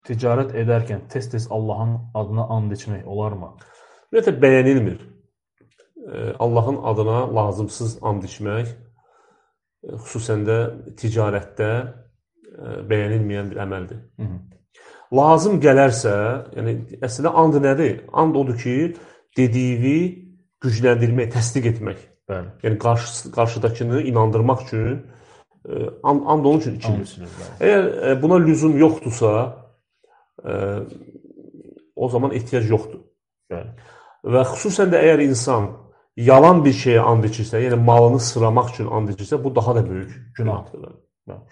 ticarət edərkən tez-tez Allahın adına and içmək olarmı? Ümumiyyətlə bəyənilmir. Allahın adına lazımsız and içmək, xüsusən də ticarətdə bəyənilməyən bir əməldir. Lazım gələrsə, yəni əslində and nədir? And odur ki, dediyini gücləndirmək, təsdiq etmək. Bəli. Yəni qarşıdakını inandırmaq üçün and onun üçün içilir. Əgər buna lüzum yoxdursa, o zaman ehtiyac yoxdur. Bəli. Və xüsusən də əgər insan yalan bir şeyə and içirsə, yəni malını sıramaq üçün and içirsə, bu daha da böyük günahdır.